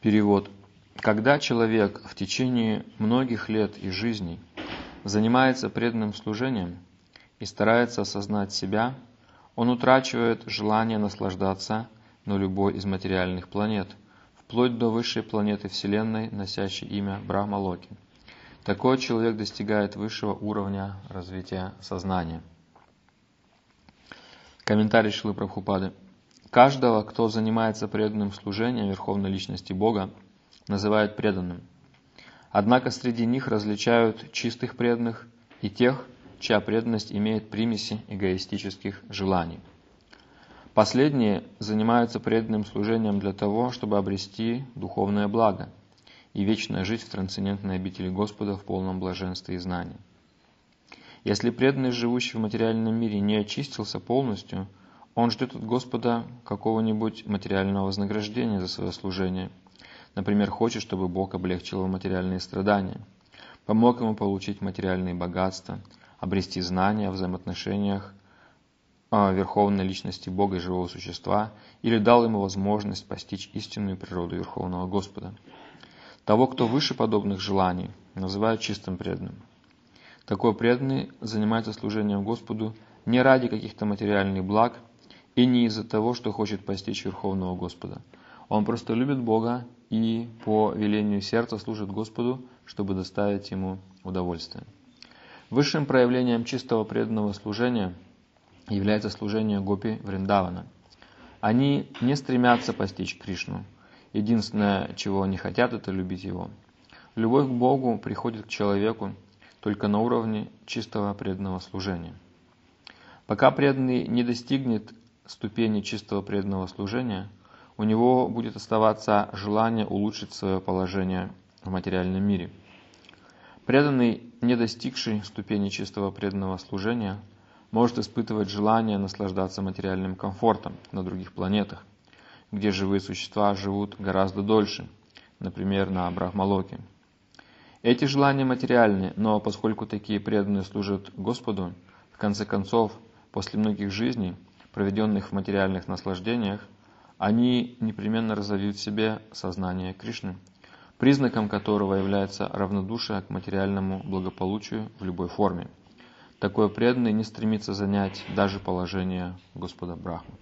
Перевод. Когда человек в течение многих лет и жизней занимается преданным служением и старается осознать себя, он утрачивает желание наслаждаться на любой из материальных планет, вплоть до высшей планеты Вселенной, носящей имя Брахма-Локи. Такой человек достигает высшего уровня развития сознания. Комментарий Шрилы Прабхупады. Каждого, кто занимается преданным служением Верховной Личности Бога, называют преданным. Однако среди них различают чистых преданных и тех, чья преданность имеет примеси эгоистических желаний. Последние занимаются преданным служением для того, чтобы обрести духовное благо и вечно жить в трансцендентной обители Господа в полном блаженстве и знании. Если преданный, живущий в материальном мире, не очистился полностью, он ждет от Господа какого-нибудь материального вознаграждения за свое служение. Например, хочет, чтобы Бог облегчил его материальные страдания, помог ему получить материальные богатства, обрести знания о взаимоотношениях Верховной Личности Бога и живого существа, или дал ему возможность постичь истинную природу Верховного Господа. Того, кто выше подобных желаний, называют чистым преданным. Такой преданный занимается служением Господу не ради каких-то материальных благ и не из-за того, что хочет постичь Верховного Господа. Он просто любит Бога и по велению сердца служит Господу, чтобы доставить Ему удовольствие. Высшим проявлением чистого преданного служения является служение гопи Вриндавана. Они не стремятся постичь Кришну. Единственное, чего они хотят, это любить Его. Любовь к Богу приходит к человеку только на уровне чистого преданного служения. Пока преданный не достигнет ступени чистого преданного служения, у него будет оставаться желание улучшить свое положение в материальном мире. Преданный, не достигший ступени чистого преданного служения, может испытывать желание наслаждаться материальным комфортом на других планетах, где живые существа живут гораздо дольше, например, на Брахмалоке. Эти желания материальны, но поскольку такие преданные служат Господу, в конце концов, после многих жизней, проведенных в материальных наслаждениях, они непременно разовьют в себе сознание Кришны, признаком которого является равнодушие к материальному благополучию в любой форме. Такой преданный не стремится занять даже положение Господа Брахмы.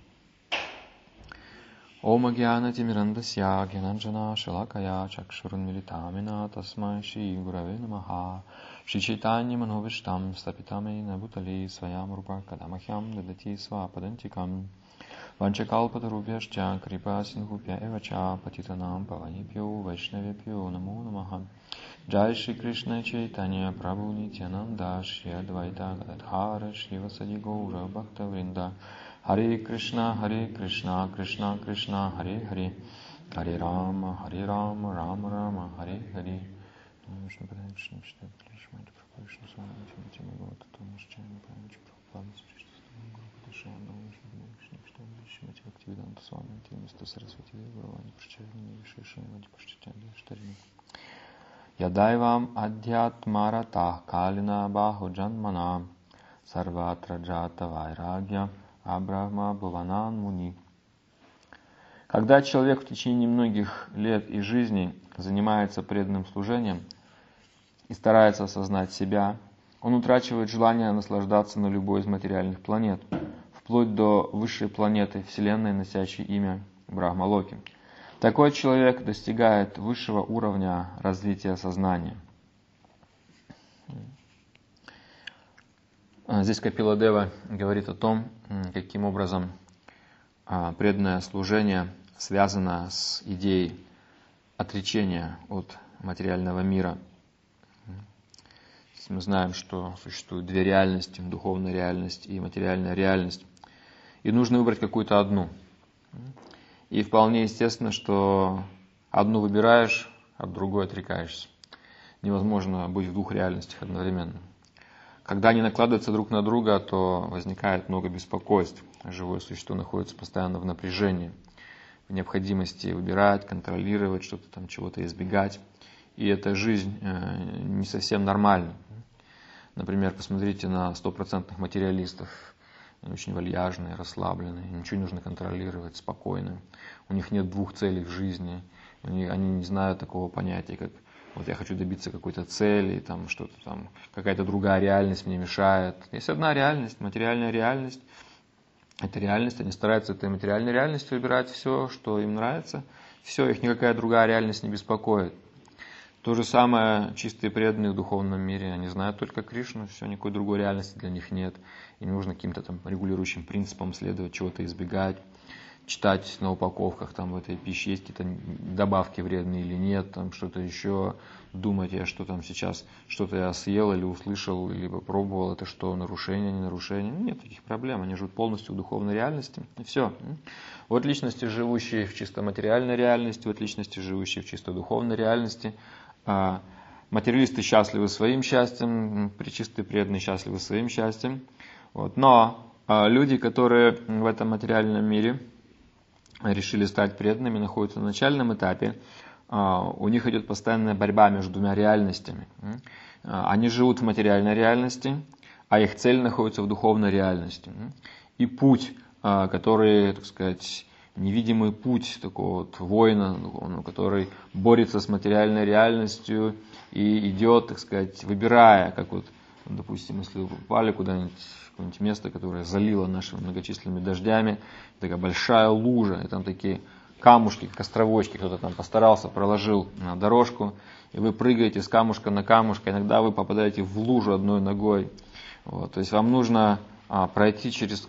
Ом агьяна тимирандасья гьянанджана шалакая чакшурун милитамина тасмай шри гураве намаха шри чайтанья мановиштам стапитамейна бутали своям рупа кадамахьям дадати свападантикам ванчакалпатарубьяшча крипа синхупья эвача патитанам паванипьо вайшнавипьо намо намаха. Джай Шри Кришна Чайтанья Прабху Нитьянанда Шри Адвайта Гададхара Шри Васади Гаура Бхакта Вринда Харе Кришна Кришна Кришна Харе Харе Харе Рама Рама Рама Харе Харе. Ядайвам адьятмаратах калина баху джанмана сарватра джата вайрагья абрахма бхаванан муни. Когда человек в течение многих лет и жизни занимается преданным служением и старается осознать себя, он утрачивает желание наслаждаться на любой из материальных планет, вплоть до высшей планеты Вселенной, носящей имя Брахма-Локи. Такой человек достигает высшего уровня развития сознания. Здесь Капиладева говорит о том, каким образом преданное служение связано с идеей отречения от материального мира. Мы знаем, что существуют две реальности: духовная реальность и материальная реальность. И нужно выбрать какую-то одну. И вполне естественно, что одну выбираешь, от другой отрекаешься. Невозможно быть в двух реальностях одновременно. Когда они накладываются друг на друга, то возникает много беспокойств. Живое существо находится постоянно в напряжении, в необходимости выбирать, контролировать, что-то там, чего-то избегать. И эта жизнь не совсем нормальна. Например, посмотрите на 100% материалистов. Они очень вальяжные, расслабленные, ничего не нужно контролировать, спокойно. У них нет двух целей в жизни. Они не знают такого понятия, как вот я хочу добиться какой-то цели, там что-то там, какая-то другая реальность мне мешает. Есть одна реальность, материальная реальность. Это реальность, они стараются этой материальной реальностью выбирать все, что им нравится. Все, их никакая другая реальность не беспокоит. То же самое чистые преданные в духовном мире, они знают только Кришну, все, никакой другой реальности для них нет. И не нужно каким-то там регулирующим принципам следовать, чего-то избегать, читать на упаковках, там в этой пище есть какие-то добавки вредные или нет, там что-то еще, думать, я что там сейчас, что-то я съел или услышал, или попробовал, это что, нарушение, не нарушение. Нет таких проблем, они живут полностью в духовной реальности, и все. Вот личности, живущие в чисто материальной реальности, вот личности, живущие в чисто духовной реальности. Материалисты счастливы своим счастьем, пречистые преданные счастливы своим счастьем. Вот. Но люди, которые в этом материальном мире решили стать преданными, находятся на начальном этапе, у них идет постоянная борьба между двумя реальностями. Они живут в материальной реальности, а их цель находится в духовной реальности. И путь, который, так сказать, невидимый путь такого вот воина, который борется с материальной реальностью и идет, так сказать, выбирая, как вот, допустим, если вы попали куда-нибудь в какое-нибудь место, которое залило нашими многочисленными дождями, такая большая лужа, и там такие камушки, как островочки, кто-то там постарался, проложил дорожку, и вы прыгаете с камушка на камушек, иногда вы попадаете в лужу одной ногой. Вот, то есть вам нужно пройти через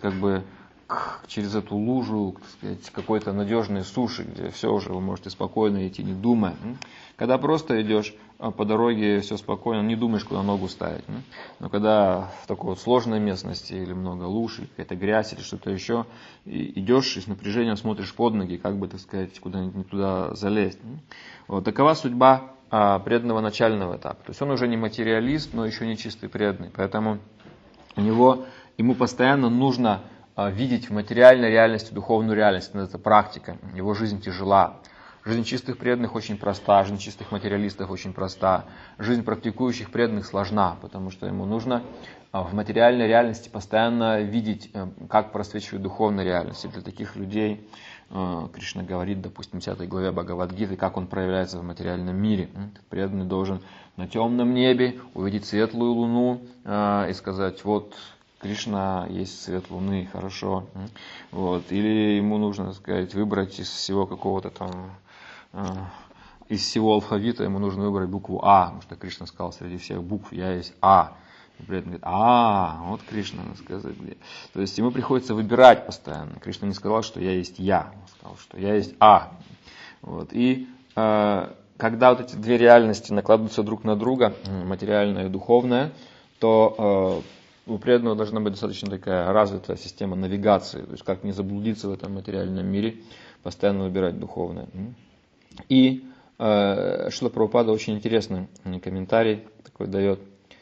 эту лужу, так сказать, какой-то надежной суши, где все уже вы можете спокойно идти, не думая. Когда просто идешь по дороге, все спокойно, не думаешь, куда ногу ставить. Но когда в такой вот сложной местности, или много луж, или какая-то грязь, или что-то еще, идешь и с напряжением смотришь под ноги, как бы, так сказать, куда-нибудь не туда залезть. Вот такова судьба преданного начального этапа. То есть он уже не материалист, но еще не чистый преданный. Поэтому ему постоянно нужно видеть в материальной реальности духовную реальность. Это практика. Его жизнь тяжела. Жизнь чистых преданных очень проста, жизнь чистых материалистов очень проста. Жизнь практикующих преданных сложна, потому что ему нужно в материальной реальности постоянно видеть, как просвечивает духовная реальность. И для таких людей Кришна говорит, допустим, в 10 главе Бхагавад-гиты, как он проявляется в материальном мире. Преданный должен на темном небе увидеть светлую луну и сказать, вот Кришна есть свет луны, хорошо. Вот. Или ему нужно, так сказать, выбрать из всего какого-то там, из всего алфавита, ему нужно выбрать букву А, потому что Кришна сказал, среди всех букв я есть А. И при этом говорит, вот Кришна, надо сказать. То есть ему приходится выбирать постоянно. Кришна не сказал, что я есть я, он сказал, что я есть А. Вот. И когда вот эти две реальности накладываются друг на друга, материальная и духовная, то у преданного должна быть достаточно такая развитая система навигации, то есть как не заблудиться в этом материальном мире, постоянно выбирать духовное. И Шрила Прабхупада очень интересный комментарий такой дает,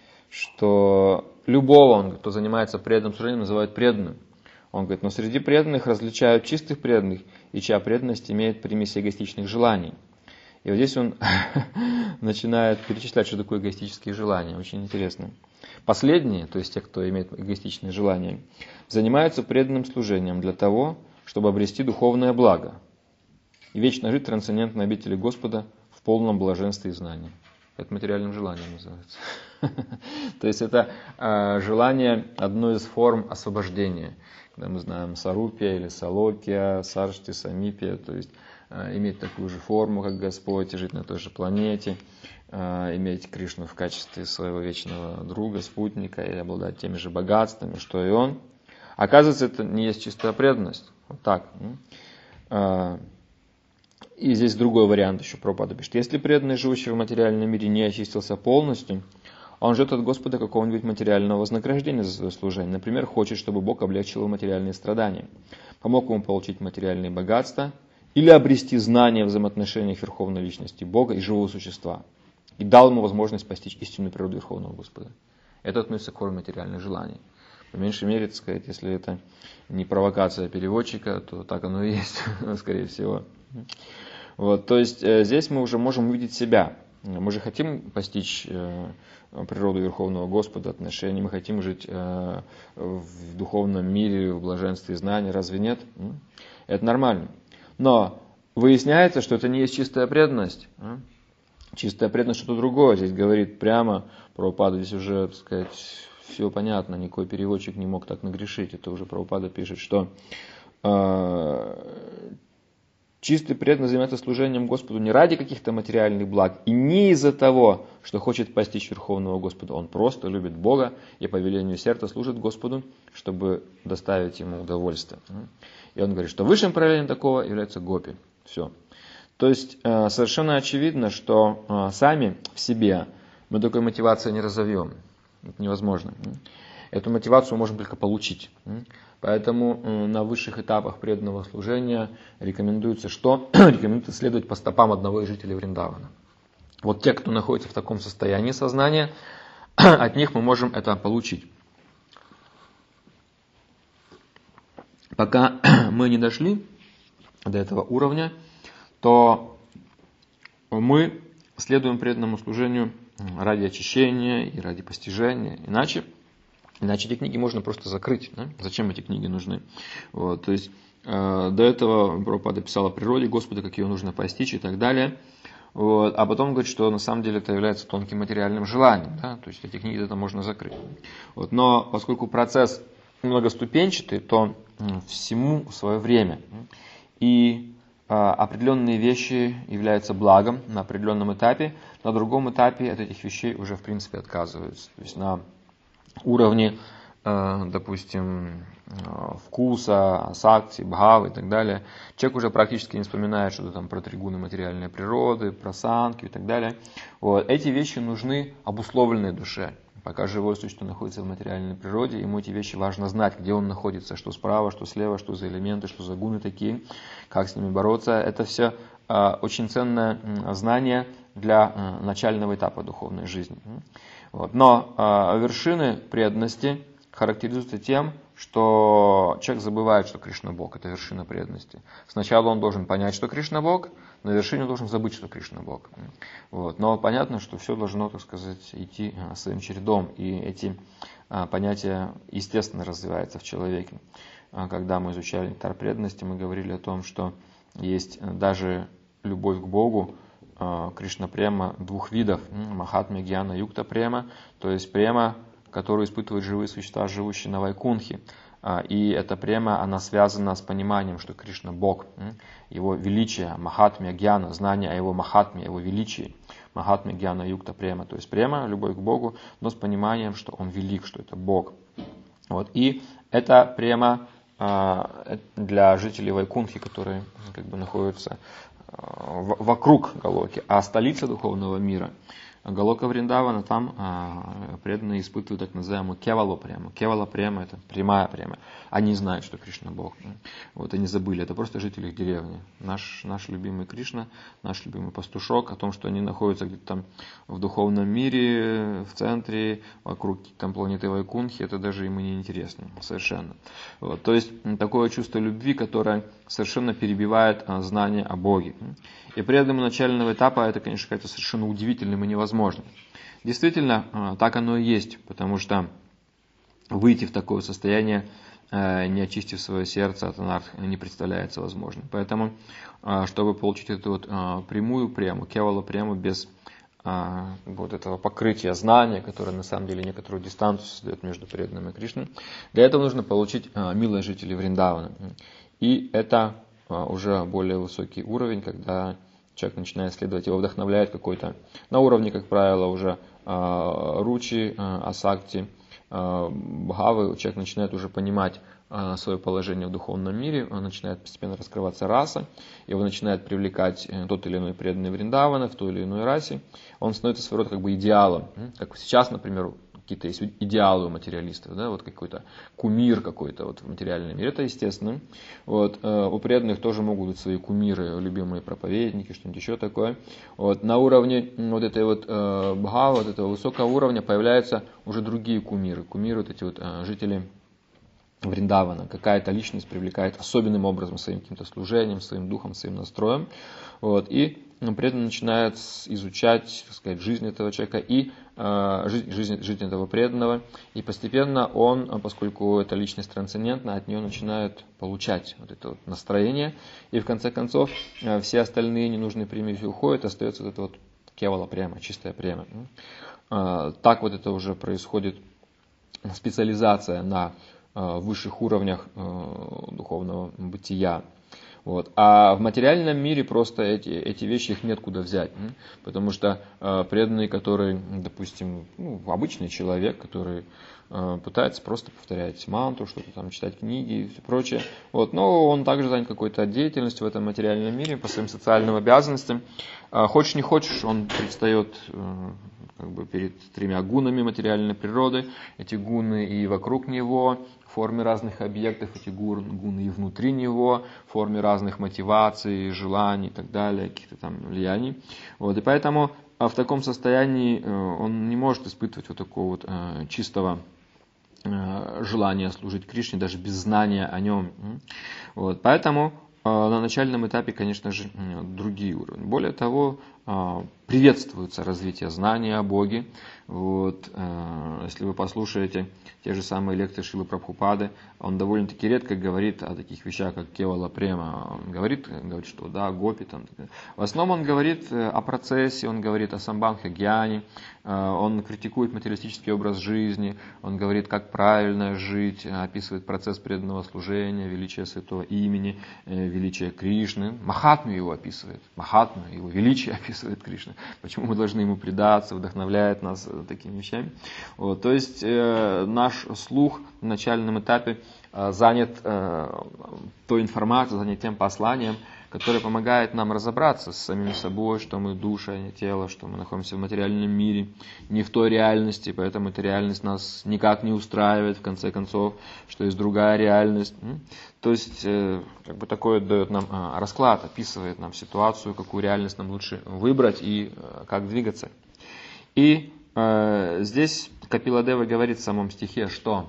что любого, кто занимается преданным служением, называют преданным. Он говорит, но среди преданных различают чистых преданных, и чья преданность имеет примеси эгоистичных желаний. И вот здесь он начинает перечислять, что такое эгоистические желания. Очень интересно. Последние, то есть те, кто имеет эгоистичные желания, занимаются преданным служением для того, чтобы обрести духовное благо и вечно жить в трансцендентной обители Господа в полном блаженстве и знании. Это материальным желанием называется. То есть это желание одной из форм освобождения. Когда мы знаем сарупия или салокия, саршти, самипия, то есть иметь такую же форму, как Господь, жить на той же планете, иметь Кришну в качестве своего вечного друга, спутника и обладать теми же богатствами, что и он. Оказывается, это не есть чистая преданность. Вот так. И здесь другой вариант еще Прабхупада пишет. Если преданный, живущий в материальном мире, не очистился полностью, он ждет от Господа какого-нибудь материального вознаграждения за свое служение. Например, хочет, чтобы Бог облегчил его материальные страдания, помог ему получить материальные богатства или обрести знания в взаимоотношениях Верховной Личности Бога и живого существа, и дал ему возможность постичь истинную природу Верховного Господа. Это относится к форме материальных желаний. По меньшей мере, так сказать, если это не провокация переводчика, то так оно и есть, скорее всего. Вот, то есть здесь мы уже можем увидеть себя. Мы же хотим постичь природу Верховного Господа, отношения, мы хотим жить в духовном мире, в блаженстве и знании, разве нет? Это нормально. Но выясняется, что это не есть чистая преданность. Чистая преданность что-то другое. Здесь говорит прямо Прабхупада, здесь уже, так сказать, все понятно, никакой переводчик не мог так нагрешить. Это уже Прабхупада пишет, что чистый преданный занимается служением Господу не ради каких-то материальных благ и не из-за того, что хочет постичь Верховного Господа. Он просто любит Бога и по велению сердца служит Господу, чтобы доставить ему удовольствие. И он говорит, что высшим проявлением такого является гопи. Все. То есть совершенно очевидно, что сами в себе мы такой мотивации не разовьем. Это невозможно. Эту мотивацию можем только получить. Поэтому на высших этапах преданного служения рекомендуется что? Рекомендуется следовать по стопам одного из жителей Вриндавана. Вот те, кто находится в таком состоянии сознания, от них мы можем это получить. Пока мы не дошли до этого уровня, то мы следуем преданному служению ради очищения и ради постижения. Иначе эти книги можно просто закрыть. Да? Зачем эти книги нужны? Вот, то есть до этого Прабхупада писал о природе Господа, как ее нужно постичь и так далее. Вот, а потом говорит, что на самом деле это является тонким материальным желанием. Да? То есть эти книги это можно закрыть. Вот, но поскольку процесс многоступенчатый, то всему свое время. И определенные вещи являются благом на определенном этапе, на другом этапе от этих вещей уже в принципе отказываются. То есть на уровне, допустим, вкуса, асакти, бхавы и так далее, человек уже практически не вспоминает что-то там про тригуны материальной природы, про санки и так далее. Вот. Эти вещи нужны обусловленной душе. Пока живое существо находится в материальной природе, ему эти вещи важно знать, где он находится, что справа, что слева, что за элементы, что за гуны такие, как с ними бороться. Это все очень ценное знание для начального этапа духовной жизни. Вот. Но вершины преданности характеризуются тем, что человек забывает, что Кришна Бог. Это вершина преданности. Сначала он должен понять, что Кришна Бог, на вершине он должен забыть, что Кришна Бог. Вот. Но понятно, что все должно, так сказать, идти своим чередом. И эти понятия естественно развиваются в человеке. Когда мы изучали нектар преданности, мы говорили о том, что есть даже любовь к Богу, Кришна према двух видов, Махатмя Гьяна Юкта према, то есть према, которую испытывают живые существа, живущие на Вайкунхе. И эта према, она связана с пониманием, что Кришна Бог, Его величие, Махатмя Гьяна, знание о Его Махатме, Его величии, Махатмя Гьяна Юкта према, то есть према, любовь к Богу, но с пониманием, что Он велик, что это Бог. Вот. И эта према для жителей Вайкунхи, которые как бы находятся вокруг Галоки, а столица духовного мира, Галока Вриндавана, там преданные испытывают так называемую кевала прему. Кевала према — это прямая према. Они знают, что Кришна Бог. Вот они забыли, это просто жители их деревни. Наш любимый Кришна, наш любимый пастушок, о том, что они находятся где-то там в духовном мире, в центре, вокруг там планеты Вайкунхи, это даже ему не интересно совершенно. Вот. То есть такое чувство любви, которое совершенно перебивает знание о Боге. И преданному начального этапа это, конечно, кажется совершенно удивительным и невозможным. Действительно, так оно и есть, потому что выйти в такое состояние, не очистив свое сердце от анарх, не представляется возможным. Поэтому, чтобы получить эту вот прямую прему, кевала прему, без вот этого покрытия знания, которое на самом деле некоторую дистанцию создает между преданным и Кришной, для этого нужно получить милость жителей Вриндавана. И это уже более высокий уровень, когда человек начинает следовать, его вдохновляет какой-то, на уровне, как правило, уже ручи, асакти, бхавы, человек начинает уже понимать свое положение в духовном мире, он начинает постепенно раскрываться раса, его начинает привлекать тот или иной преданный Вриндавана в той или иной расе, он становится своего рода как бы идеалом, как сейчас, например, какие-то есть идеалы у материалистов, да, вот какой-то кумир какой-то вот в материальном мире, это естественно. Вот, у преданных тоже могут быть свои кумиры, любимые проповедники, что-нибудь еще такое. Вот, на уровне вот этой вот бхава, вот этого высокого уровня появляются уже другие кумиры. Кумиры вот эти вот жители Вриндавана. Какая-то личность привлекает особенным образом своим каким-то служением, своим духом, своим настроем. Вот, и преданный начинает изучать, так сказать, жизнь этого человека и жизнь этого преданного, и постепенно он, поскольку эта личность трансцендентна, от нее начинает получать вот это вот настроение, и в конце концов все остальные ненужные примеси уходят, остается вот это вот кевала према, чистая према. Так вот это уже происходит специализация на высших уровнях духовного бытия. Вот. А в материальном мире просто эти вещи, их нет куда взять. Потому что преданный, который, допустим, обычный человек, который пытается просто повторять мантру, что-то там, читать книги и все прочее. Вот. Но он также занят какой-то деятельностью в этом материальном мире по своим социальным обязанностям. Хочешь не хочешь, он предстает перед тремя гунами материальной природы. Эти гуны и вокруг него, в форме разных объектов, эти гуны и внутри него, в форме разных мотиваций, желаний и так далее, каких-то там влияний. Вот. И поэтому в таком состоянии он не может испытывать вот такого вот чистого желания служить Кришне, даже без знания о нем. Вот. Поэтому на начальном этапе, конечно же, другие уровни. Более того, приветствуется развитие знания о Боге. Вот, если вы послушаете те же самые лекции Шрилы Прабхупады, он довольно-таки редко говорит о таких вещах, как кевала према. Он говорит, что да, гопи там. В основном он говорит о процессе, он говорит о самбханха гьяне, он критикует материалистический образ жизни, он говорит, как правильно жить, описывает процесс преданного служения, величие святого имени, величие Кришны. Махатму его описывает, Махатму, его величие описывает Кришна. Почему мы должны ему предаться, вдохновляет нас такими вещами. Вот, то есть наш слух на начальном этапе занят той информацией, занят тем посланием, которое помогает нам разобраться с самим собой, что мы душа, а не тело, что мы находимся в материальном мире, не в той реальности, поэтому эта реальность нас никак не устраивает, в конце концов, что есть другая реальность. То есть, такое дает нам расклад, описывает нам ситуацию, какую реальность нам лучше выбрать и как двигаться. И здесь Капиладева говорит в самом стихе, что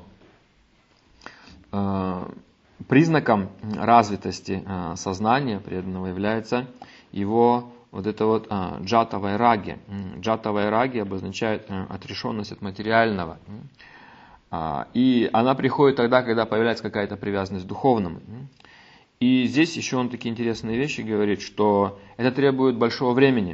признаком развитости сознания преданного является его вот это вот джата вайраги. Джата вайраги обозначает отрешенность от материального. И она приходит тогда, когда появляется какая-то привязанность к духовному. И здесь еще он такие интересные вещи говорит, что это требует большого времени.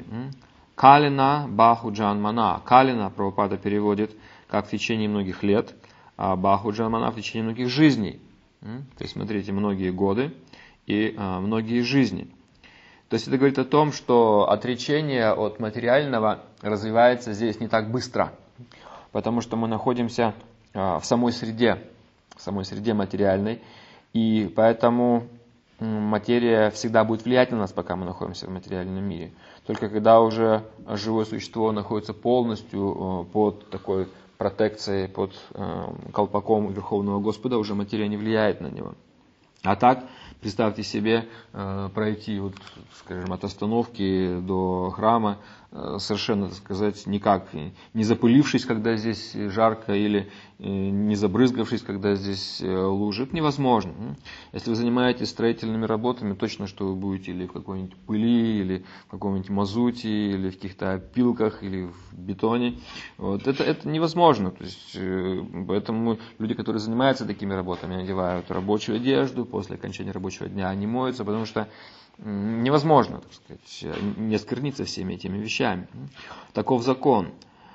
Калина баху джанмана. Калина Прабхупада переводит как в течение многих лет, а баху джанмана в течение многих жизней. То есть, смотрите, многие годы и многие жизни. То есть, это говорит о том, что отречение от материального развивается здесь не так быстро, потому что мы находимся в самой среде материальной, и поэтому материя всегда будет влиять на нас, пока мы находимся в материальном мире. Только когда уже живое существо находится полностью под такой протекцией, под колпаком Верховного Господа, уже материя не влияет на него. А так, представьте себе пройти, скажем, от остановки до храма, совершенно, так сказать, никак не запылившись, когда здесь жарко, или не забрызгавшись, когда здесь лужи. Это невозможно. Если вы занимаетесь строительными работами, точно, что вы будете или в какой-нибудь пыли, или в каком-нибудь мазуте, или в каких-то опилках, или в бетоне. Вот. Это невозможно. То есть, поэтому люди, которые занимаются такими работами, одевают рабочую одежду, после окончания рабочего дня они моются, потому что невозможно, так сказать, не оскверниться всеми этими вещами. Таков закон.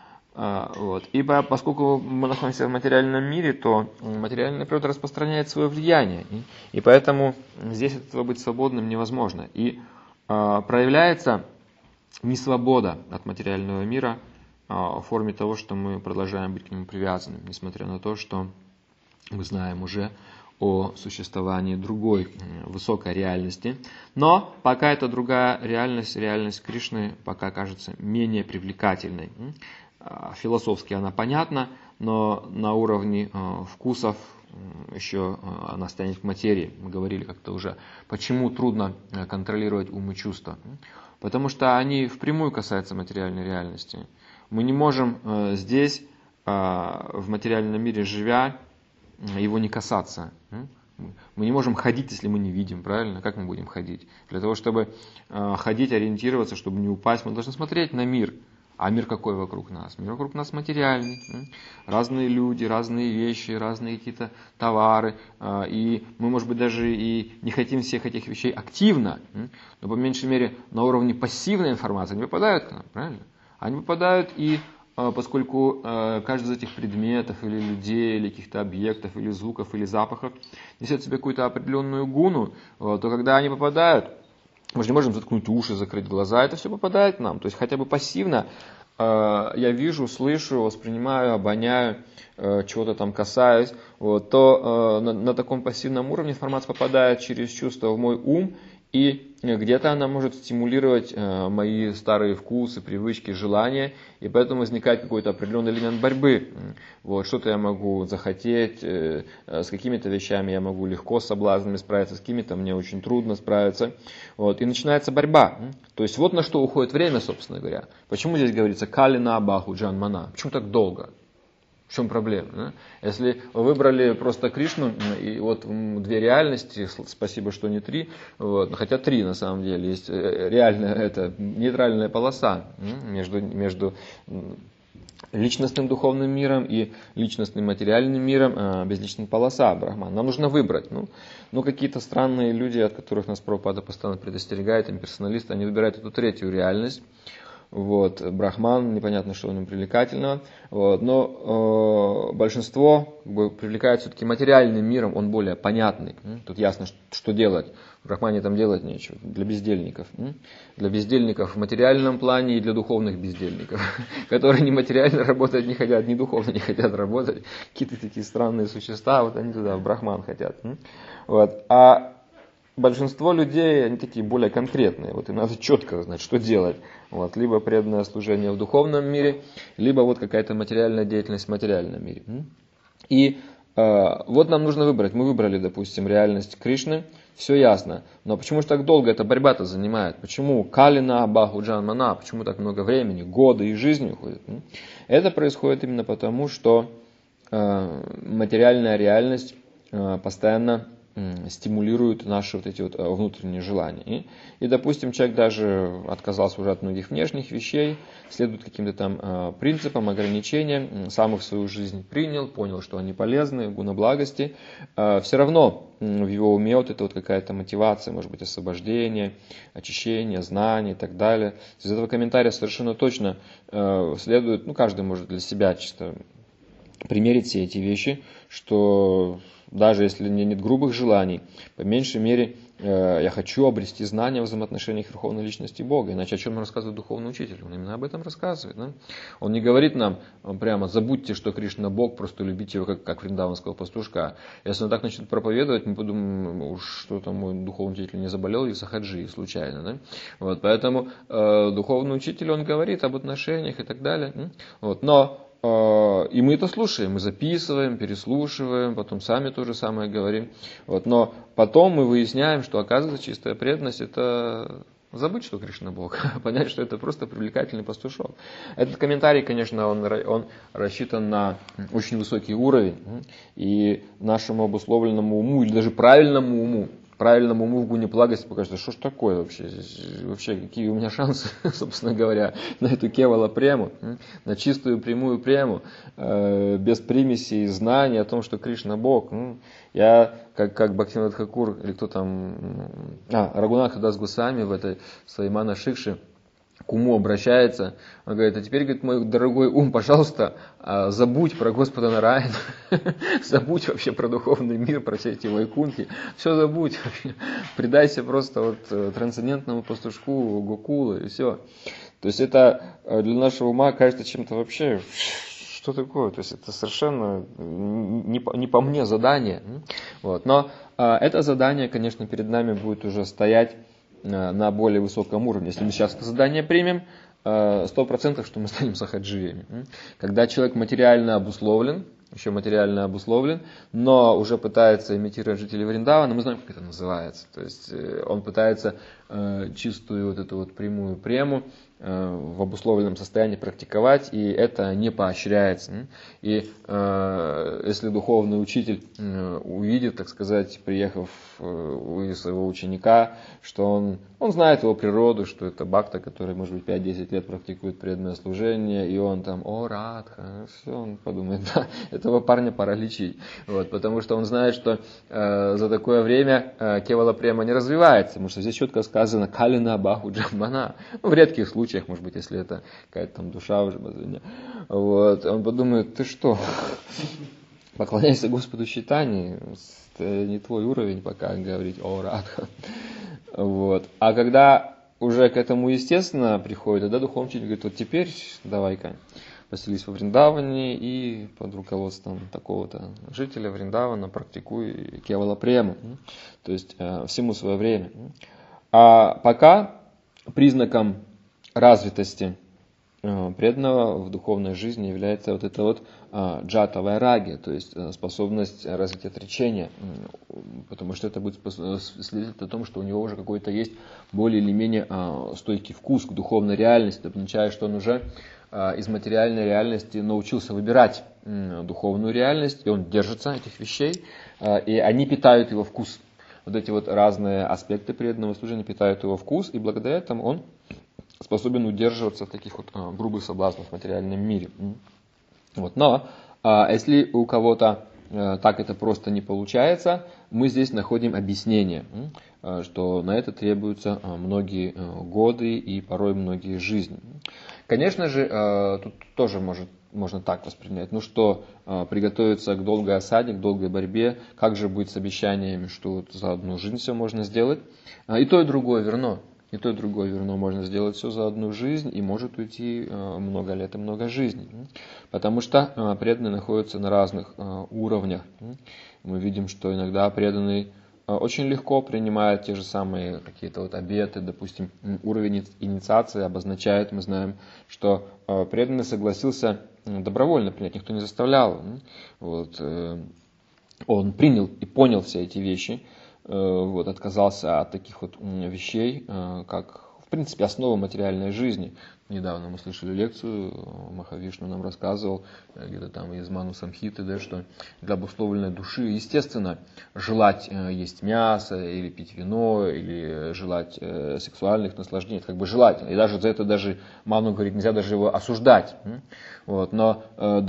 Вот. И поскольку мы находимся в материальном мире, то материальная природа распространяет свое влияние. И поэтому здесь от этого быть свободным невозможно. И проявляется несвобода от материального мира в форме того, что мы продолжаем быть к нему привязанными, несмотря на то, что мы знаем уже о существовании другой высокой реальности. Но пока эта другая реальность, реальность Кришны, пока кажется менее привлекательной. Философски она понятна, но на уровне вкусов еще она станет к материи. Мы говорили как-то уже, почему трудно контролировать ум и чувства. Потому что они впрямую касаются материальной реальности. Мы не можем здесь, в материальном мире живя, его не касаться. Мы не можем ходить, если мы не видим, правильно? Как мы будем ходить? Для того, чтобы ходить, ориентироваться, чтобы не упасть, мы должны смотреть на мир. А мир какой вокруг нас? Мир вокруг нас материальный. Разные люди, разные вещи, разные какие-то товары. И мы, может быть, даже и не хотим всех этих вещей активно, но по меньшей мере на уровне пассивной информации они попадают к нам, правильно? Они попадают и поскольку каждый из этих предметов или людей, или каких-то объектов, или звуков, или запахов несет в себе какую-то определенную гуну, то когда они попадают, мы же не можем заткнуть уши, закрыть глаза, это все попадает к нам. То есть хотя бы пассивно я вижу, слышу, воспринимаю, обоняю, чего-то там касаюсь, то на таком пассивном уровне информация попадает через чувства в мой ум, и где-то она может стимулировать мои старые вкусы, привычки, желания, и поэтому возникает какой-то определенный элемент борьбы. Что-то я могу захотеть, с какими-то вещами я могу легко с соблазнами справиться, с какими-то мне очень трудно справиться. И начинается борьба. То есть вот на что уходит время, собственно говоря. Почему здесь говорится «калина абаху джан мана»? Почему так долго? В чем проблема? Да? Если вы выбрали просто Кришну, и вот две реальности, спасибо, что не три, хотя три на самом деле, есть реальная это нейтральная полоса между личностным духовным миром и личностным материальным миром, безличная полоса Брахман. Нам нужно выбрать. Какие-то странные люди, от которых нас Прабхупада постоянно предостерегает, имперсоналисты, они выбирают эту третью реальность. Брахман, непонятно, что в нем привлекательного, но большинство привлекает все-таки материальным миром, он более понятный. Тут ясно, что делать. В Брахмане там делать нечего, для бездельников. Для бездельников в материальном плане и для духовных бездельников, которые ни материально работать не хотят, ни духовно не хотят работать. Какие-то такие странные существа, они туда, в Брахман хотят. А большинство людей, они такие более конкретные, и надо четко знать, что делать. Либо преданное служение в духовном мире, либо какая-то материальная деятельность в материальном мире. И нам нужно выбрать. Мы выбрали, допустим, реальность Кришны, все ясно. Но почему же так долго эта борьба-то занимает? Почему калина абаху джан мана? Почему так много времени, годы и жизни уходит? Это происходит именно потому, что материальная реальность постоянно стимулируют наши эти внутренние желания. И, допустим, человек даже отказался уже от многих внешних вещей, следует каким-то там принципам, ограничениям, сам их в свою жизнь принял, понял, что они полезны, гуна благости. Все равно в его уме это какая-то мотивация, может быть, освобождение, очищение, знание и так далее. Из этого комментария совершенно точно следует, каждый может для себя чисто примерить все эти вещи, что даже если у меня нет грубых желаний, по меньшей мере я хочу обрести знания в взаимоотношениях Верховной Личности Бога. Иначе о чем он рассказывает духовный учитель? Он именно об этом рассказывает. Да? Он не говорит нам прямо забудьте, что Кришна Бог, просто любите его как вриндаванского пастушка. Если он так начнет проповедовать, мы подумаем, что там мой духовный учитель не заболел и сахаджи случайно. Да? Поэтому духовный учитель, он говорит об отношениях и так далее. Но и мы это слушаем, мы записываем, переслушиваем, потом сами то же самое говорим. Но потом мы выясняем, что оказывается чистая преданность это забыть, что Кришна Бог, понять, что это просто привлекательный пастушок. Этот комментарий, конечно, он рассчитан на очень высокий уровень, и нашему обусловленному уму, или даже правильному уму в гуне благости покажется, что ж такое вообще какие у меня шансы, собственно говоря, на эту кевала прему, на чистую прямую прему, без примесей знаний о том, что Кришна Бог. Я, как Бхактивинод Тхакур, или кто там, Рагунатха Дас Госвами в этой своей Мана Шикше, к уму обращается, он говорит, а теперь, говорит, мой дорогой ум, пожалуйста, забудь про Господа Нараяна, забудь вообще про духовный мир, про все эти вайкунхи, все забудь, предайся просто трансцендентному пастушку Гокулы, и все. То есть это для нашего ума кажется чем-то вообще, что такое, то есть это совершенно не по мне задание. Но это задание, конечно, перед нами будет уже стоять на более высоком уровне. Если мы сейчас это задание примем, 100%, что мы станем сахаджиями. Когда человек материально обусловлен, но уже пытается имитировать жителей Вриндавана, мы знаем, как это называется. То есть он пытается чистую вот эту вот прямую прему в обусловленном состоянии практиковать, и это не поощряется. И если духовный учитель увидит, так сказать, приехав у своего ученика, что он знает его природу, что это бхакта, который, может быть, 5-10 лет практикует преданное служение, и он там, о, Радха, все, он подумает, да, этого парня пора лечить. Вот, потому что он знает, что за такое время кевала према не развивается, потому что здесь четко сказано калина баху джамбана. В редких случаях, может быть, если это какая-то там душа уже, вот, он подумает, ты что, поклоняйся Господу Чайтанье, это не твой уровень пока говорить о Радха. Вот. А когда уже к этому естественно приходит, тогда духовный учитель говорит, вот теперь давай-ка поселись во Вриндаване и под руководством такого-то жителя Вриндавана практикуй кевала прему, то есть всему свое время. А пока признаком развитости преданного в духовной жизни является вот это вот джата вайрагия, то есть способность развить отречение, потому что это будет свидетельствовать о том, что у него уже какой-то есть более или менее стойкий вкус к духовной реальности, это означает, что он уже из материальной реальности научился выбирать духовную реальность, и он держится этих вещей, и они питают его вкус. Вот эти вот разные аспекты преданного служения питают его вкус, и благодаря этому он способен удерживаться в таких вот грубых соблазнах в материальном мире. Вот. Но если у кого-то так это просто не получается, мы здесь находим объяснение, что на это требуются многие годы и порой многие жизни. Конечно же, тут тоже можно так воспринять. Ну что, приготовиться к долгой осаде, к долгой борьбе, как же быть с обещаниями, что вот за одну жизнь все можно сделать. И то, и другое верно. И то, и другое верно, можно сделать все за одну жизнь, и может уйти много лет и много жизней. Потому что преданные находятся на разных уровнях. Мы видим, что иногда преданный очень легко принимает те же самые какие-то вот обеты, допустим, уровень инициации обозначает, мы знаем, что преданный согласился добровольно принять, никто не заставлял. Вот, он принял и понял все эти вещи, вот, отказался от таких вот вещей, как, в принципе, основа материальной жизни. Недавно мы слышали лекцию, Махавишну нам рассказывал, где-то там из Ману Самхиты, да, что для обусловленной души, естественно, желать есть мясо, или пить вино, или желать сексуальных наслаждений, это как бы желательно. И даже за это даже Ману говорит, нельзя даже его осуждать. Вот, но,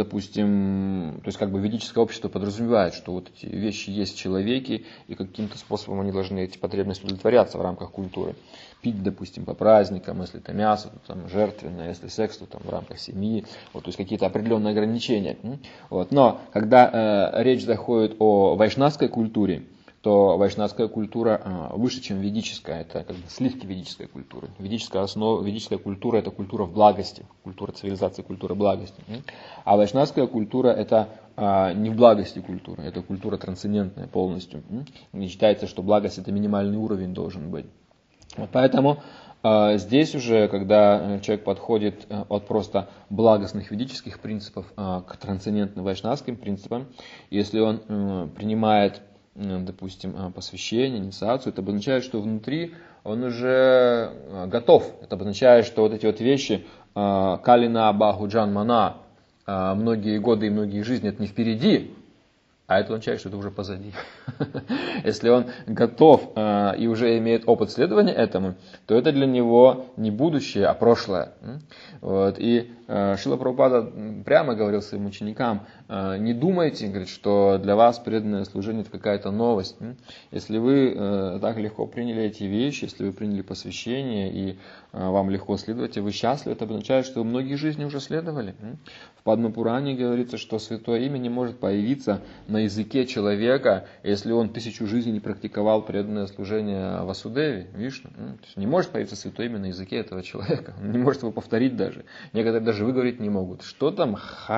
допустим, то есть как бы ведическое общество подразумевает, что вот эти вещи есть в человеке, и каким-то способом они должны, эти потребности удовлетворяться в рамках культуры. Пить, допустим, по праздникам, если это мясо, то там жертвенное, если секс, то там в рамках семьи, вот, то есть какие-то определенные ограничения. Вот. Но когда речь заходит о вайшнавской культуре, то вайшнавская культура выше, чем ведическая, это как бы сливки ведической культуры. Ведическая культура это культура в благости, культура цивилизации, культура благости. А вайшнавская культура это не в благости культура, это культура трансцендентная полностью. Не считается, что благость это минимальный уровень должен быть. Вот поэтому здесь уже, когда человек подходит от просто благостных ведических принципов к трансцендентным вайшнавским принципам, если он принимает, допустим, посвящение, инициацию, это обозначает, что внутри он уже готов. Это обозначает, что вот эти вот вещи калина баху джанмана, многие годы и многие жизни, это не впереди, а это означает, что это уже позади. Если он готов и уже имеет опыт следования этому, то это для него не будущее, а прошлое. Вот. И Шрила Прабхупада прямо говорил своим ученикам, не думайте, говорит, что для вас преданное служение это какая-то новость. Если вы так легко приняли эти вещи, если вы приняли посвящение и вам легко следовать, и вы счастливы, это означает, что вы многие жизни уже следовали. В Падма-пуране говорится, что святое имя не может появиться на языке человека, если он 1000 жизней не практиковал преданное служение Васудеве, Вишну. То есть не может появиться святое имя на языке этого человека, он не может его повторить даже. Некоторые даже выговорить не могут. Что там?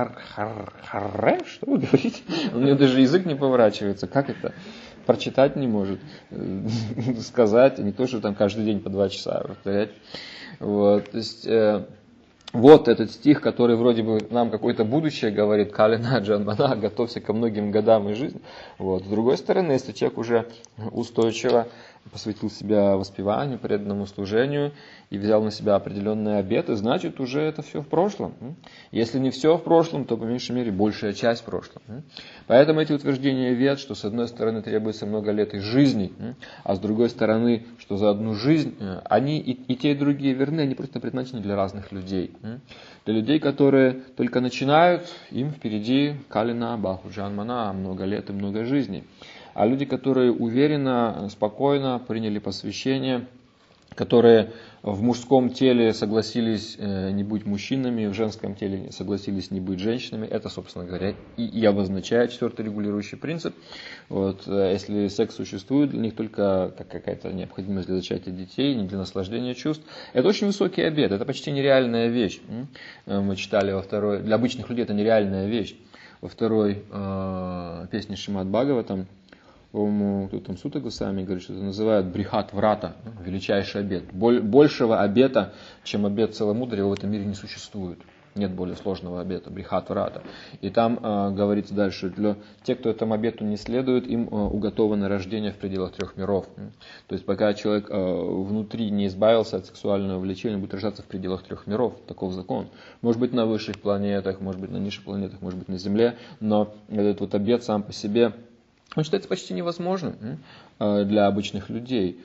Харре? Что вы говорите? У него даже язык не поворачивается. Как это? Прочитать не может, сказать, не то, что там каждый день по 2 часа повторять. Вот, то есть, вот этот стих, который вроде бы нам какое-то будущее говорит, Калина Джанмана, готовься ко многим годам и жизни. Вот. С другой стороны, если человек уже устойчиво посвятил себя воспеванию, преданному служению и взял на себя определенные обеты, значит уже это все в прошлом. Если не все в прошлом, то по меньшей мере большая часть в прошлом. Поэтому эти утверждения Вед, что с одной стороны требуется много лет из жизни, а с другой стороны, что за одну жизнь, они и те, и другие верны, они просто предназначены для разных людей. Для людей, которые только начинают, им впереди Калина, Бахуджан Мана, много лет и много жизней. А люди, которые уверенно, спокойно приняли посвящение, которые в мужском теле согласились не быть мужчинами, в женском теле согласились не быть женщинами, это, собственно говоря, и обозначает четвертый регулирующий принцип. Вот, если секс существует, для них только как какая-то необходимость для зачатия детей, не для наслаждения чувств. Это очень высокий обет, это почти нереальная вещь. Мы читали во второй, для обычных людей это нереальная вещь. Во второй песне Шримад Бхагаватам, по-моему, кто там Сута Госвами говорит, что это называют брихат врата, величайший обет. Большего обета, чем обет целомудрия, в этом мире не существует. Нет более сложного обета, брихат врата. И там говорится дальше, для тех, кто этому обету не следует, им уготовано рождение в пределах 3 миров. То есть пока человек внутри не избавился от сексуального влечения, он будет рождаться в пределах 3 миров. Таков закон. Может быть на высших планетах, может быть на низших планетах, может быть на Земле, но этот вот обет сам по себе, он считается почти невозможным для обычных людей.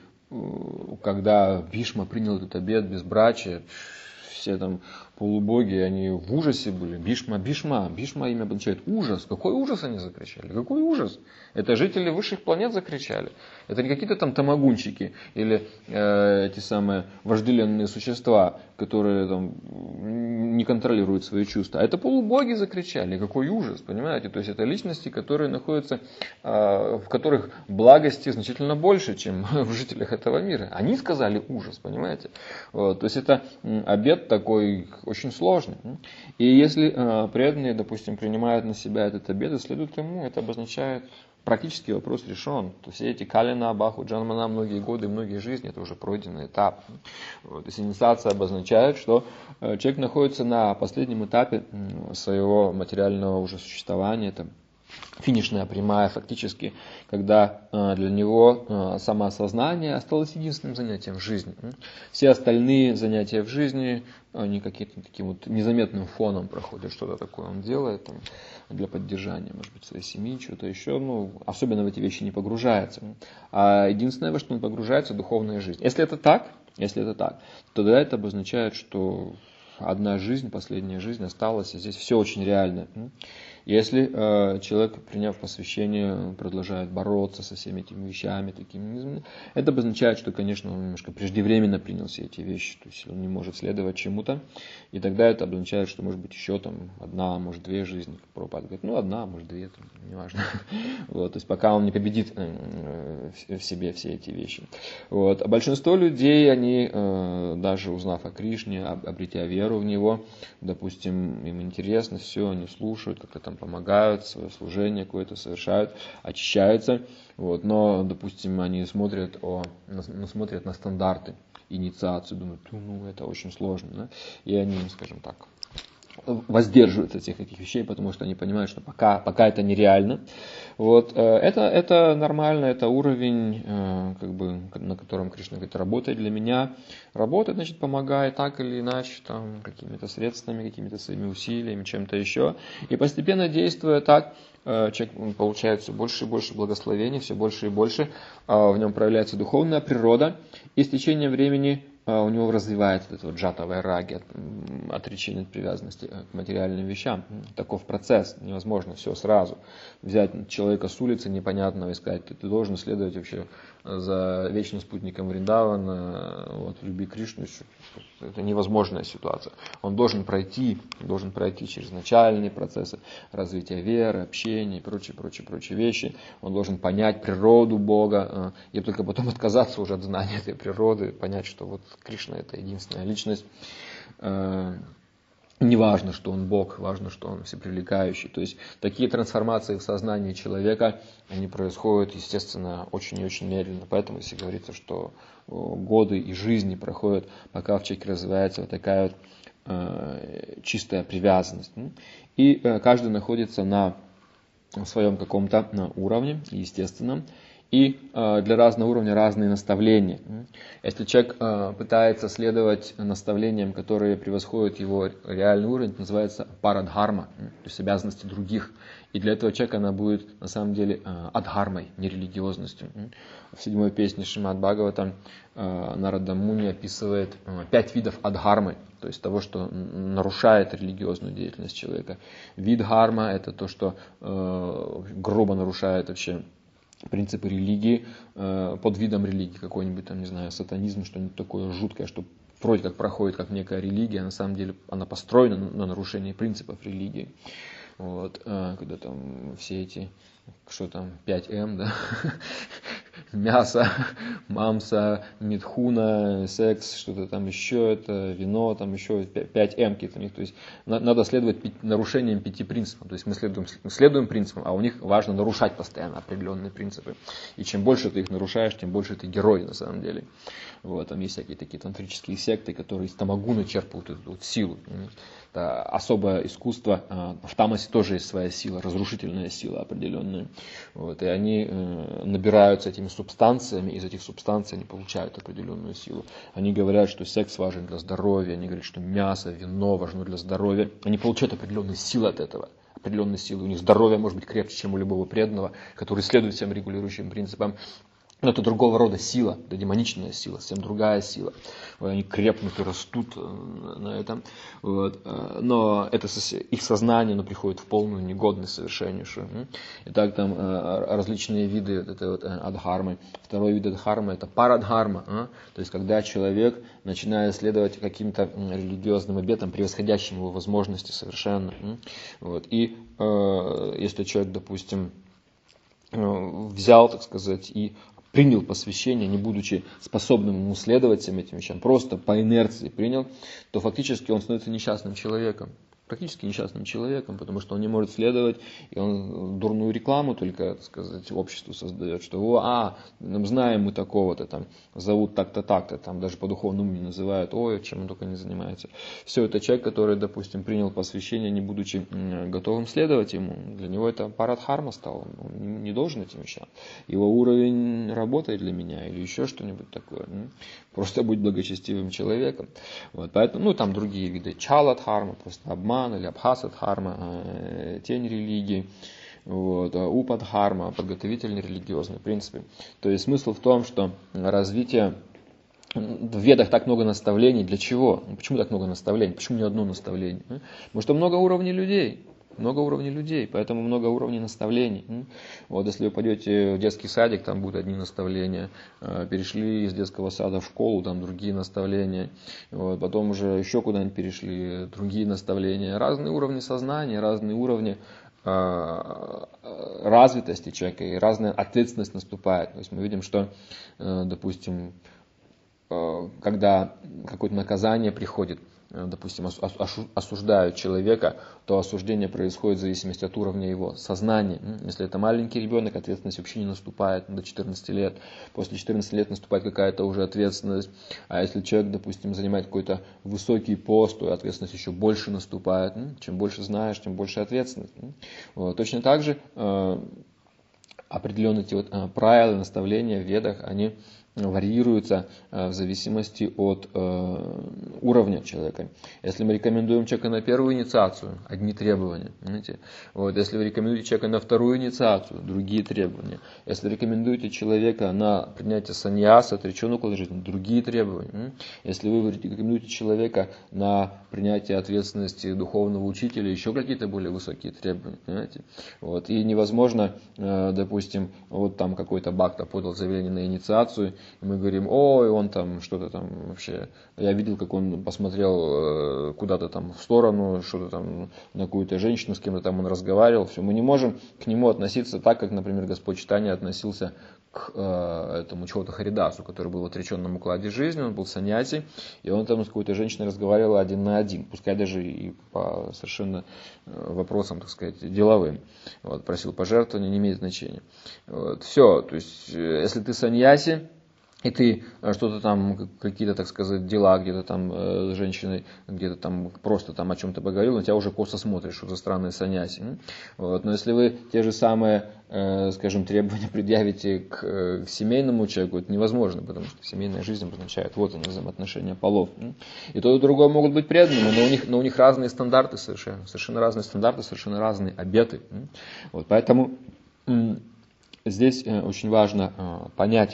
Когда Бхишма принял этот обет безбрачия, все там полубоги, они в ужасе были. Бхишма имя обозначает ужас. Какой ужас они закричали? Какой ужас? Это жители высших планет закричали. Это не какие-то там тамагунчики или эти самые вожделенные существа, которые там не контролируют свои чувства. А это полубоги закричали. Какой ужас, понимаете? То есть это личности, которые находятся, в которых благости значительно больше, чем в жителях этого мира. Они сказали ужас, понимаете? Вот. То есть это обет такой очень сложный. И если преданные, допустим, принимают на себя этот обет и следуют ему, это обозначает, практически вопрос решен. То есть эти Калина, Баху, Джанмана, многие годы, многие жизни, это уже пройденный этап. Вот. То есть инициация обозначает, что человек находится на последнем этапе своего материального уже существования, это финишная прямая фактически, когда для него самоосознание осталось единственным занятием в жизни. Все остальные занятия в жизни, они каким-то таким вот незаметным фоном проходят, что-то такое он делает там, для поддержания, может быть, своей семьи, что-то еще, особенно в эти вещи не погружается. А единственное, во что он погружается, духовная жизнь. Если это так, то тогда это обозначает, что одна жизнь, последняя жизнь осталась, и здесь все очень реально. Если человек, приняв посвящение, продолжает бороться со всеми этими вещами, такими, это обозначает, что, конечно, он немножко преждевременно принял все эти вещи, то есть он не может следовать чему-то, и тогда это обозначает, что может быть еще там 1, может 2 жизни, как Прабхупада говорит, 1, может 2, там, неважно. Вот, то есть пока он не победит в себе все эти вещи. Вот. А большинство людей, они, даже узнав о Кришне, обретя веру в Него, допустим, им интересно все, они слушают, как-то там помогают, свое служение какое-то совершают, очищаются. Вот. Но, допустим, они смотрят на стандарты, инициацию, думают, это очень сложно. Да? И они, скажем так, воздерживаются от всех этих вещей, потому что они понимают, что пока это нереально. Вот. Это нормально, это уровень, на котором Кришна говорит, работает для меня. Работает, значит, помогает так или иначе, там, какими-то средствами, какими-то своими усилиями, чем-то еще. И постепенно действуя так, человек получает все больше и больше благословений, все больше и больше, в нем проявляется духовная природа, и с течением времени у него развивается это вот джата вайраги, отречение от привязанности к материальным вещам. Таков процесс, невозможно все сразу. Взять человека с улицы непонятного и сказать, ты должен следовать вообще за вечным спутником Вриндавана, вот, люби Кришну. Это невозможная ситуация. Он должен пройти через начальные процессы развития веры, общения и прочие вещи. Он должен понять природу Бога, и только потом отказаться уже от знания этой природы, понять, что вот Кришна это единственная личность. Не важно, что он Бог, важно, что он всепривлекающий. То есть такие трансформации в сознании человека, они происходят, естественно, очень и очень медленно. Поэтому если говорится, что годы и жизни проходят, пока в человеке развивается вот такая вот чистая привязанность. И каждый находится на своем каком-то уровне, естественном. и для разного уровня разные наставления. Если человек пытается следовать наставлениям, которые превосходят его реальный уровень, это называется парадхарма, то есть обязанности других. И для этого человека она будет на самом деле адхармой, нерелигиозностью. В 7-й песне Шримад Бхагаватам Нарада Муни описывает 5 видов адхармы, то есть того, что нарушает религиозную деятельность человека. Видхарма – это то, что грубо нарушает вообще принципы религии, под видом религии какой-нибудь, там, не знаю, сатанизм, что-нибудь такое жуткое, что вроде как проходит как некая религия, а на самом деле она построена на нарушении принципов религии. Вот, когда там все эти, что там, 5М, да, мясо, мамса, митхуна, секс, что-то там еще, это вино, там еще 5М какие-то у них. То есть надо следовать нарушениям 5 принципов. То есть мы следуем принципам, а у них важно нарушать постоянно определенные принципы. И чем больше ты их нарушаешь, тем больше ты герой на самом деле. Вот, там есть всякие такие тантрические секты, которые из тамагуна черпают эту вот силу. Это особое искусство. В тамасе тоже есть своя сила, разрушительная сила определенная. Вот, и они набираются этими субстанциями, из этих субстанций они получают определенную силу. Они говорят, что секс важен для здоровья, они говорят, что мясо, вино важно для здоровья. Они получают определенные силы от этого. Определенные силы. У них здоровье может быть крепче, чем у любого преданного, который следует всем регулирующим принципам. Но это другого рода сила, это демоничная сила, совсем другая сила. Они крепнут и растут на этом. Вот. Но это их сознание, оно приходит в полную негодность совершеннейшую. Итак, там различные виды этой вот адхармы. Второй вид адхармы – это парадхарма. То есть, когда человек начинает следовать каким-то религиозным обетам, превосходящим его возможности совершенно. Вот. И если человек, допустим, взял, так сказать, и принял посвящение, не будучи способным ему следовать всем этим вещам, просто по инерции принял, то фактически он становится несчастным человеком. Практически несчастным человеком, потому что он не может следовать, и он дурную рекламу только, так сказать, обществу создает, что знаем мы такого-то, там, зовут так-то, так-то, там, даже по духовному не называют, чем он только не занимается. Все, это человек, который, допустим, принял посвящение, не будучи готовым следовать ему, для него это парадхарма стал, он не должен этим вещам. Его уровень работает для меня или еще что-нибудь такое. Просто будь благочестивым человеком. Вот, поэтому, там другие виды чаладхарма, просто обман, или абхасадхарма, тень религии, вот, упадхарма, подготовительные религиозные принципы. То есть смысл в том, что развитие в ведах так много наставлений. Для чего? Почему так много наставлений? Почему не одно наставление? Потому что много уровней людей. Много уровней людей, поэтому много уровней наставлений. Вот если вы пойдете в детский садик, там будут одни наставления. Перешли из детского сада в школу, там другие наставления. Вот, потом уже еще куда-нибудь перешли, другие наставления. Разные уровни сознания, разные уровни развитости человека и разная ответственность наступает. То есть мы видим, что, допустим, когда какое-то наказание приходит, допустим, осуждают человека, то осуждение происходит в зависимости от уровня его сознания. Если это маленький ребенок, ответственность вообще не наступает до 14 лет. После 14 лет наступает какая-то уже ответственность. А если человек, допустим, занимает какой-то высокий пост, то ответственность еще больше наступает. Чем больше знаешь, тем больше ответственность. Вот. Точно так же определенные эти вот правила, наставления в ведах, они варьируются в зависимости от уровня человека. Если мы рекомендуем человека на первую инициацию, одни требования. Понимаете? Вот. Если вы рекомендуете человека на вторую инициацию, другие требования. Если рекомендуете человека на принятие саньяса, отреченный уклад жизни, другие требования. Если вы рекомендуете человека на принятие ответственности духовного учителя, еще какие-то более высокие требования. Понимаете? Вот. И невозможно, допустим, вот там какой-то бхакта подал заявление на инициацию, и мы говорим, он там что-то там вообще, я видел, как он посмотрел куда-то там в сторону, что-то там на какую-то женщину, с кем-то там он разговаривал, все, мы не можем к нему относиться так, как, например, Господь Чайтанья относился к этому чего-то Харидасу, который был в отреченном укладе жизни, он был саньяси, и он там с какой-то женщиной разговаривал один на один, пускай даже и по совершенно вопросам, так сказать, деловым. Вот, просил пожертвования, не имеет значения. Вот, все, то есть, если ты саньяси, и ты что-то там, какие-то, так сказать, дела где-то там с женщиной, где-то там просто там о чем-то поговорил, на тебя уже косо смотришь, что за странные саньяси. Вот. Но если вы те же самые, скажем, требования предъявите к семейному человеку, это невозможно, потому что семейная жизнь означает, вот они, взаимоотношения полов. И то, и другое могут быть преданными, но у них разные стандарты совершенно разные стандарты, совершенно разные обеты. Вот. Поэтому здесь очень важно понять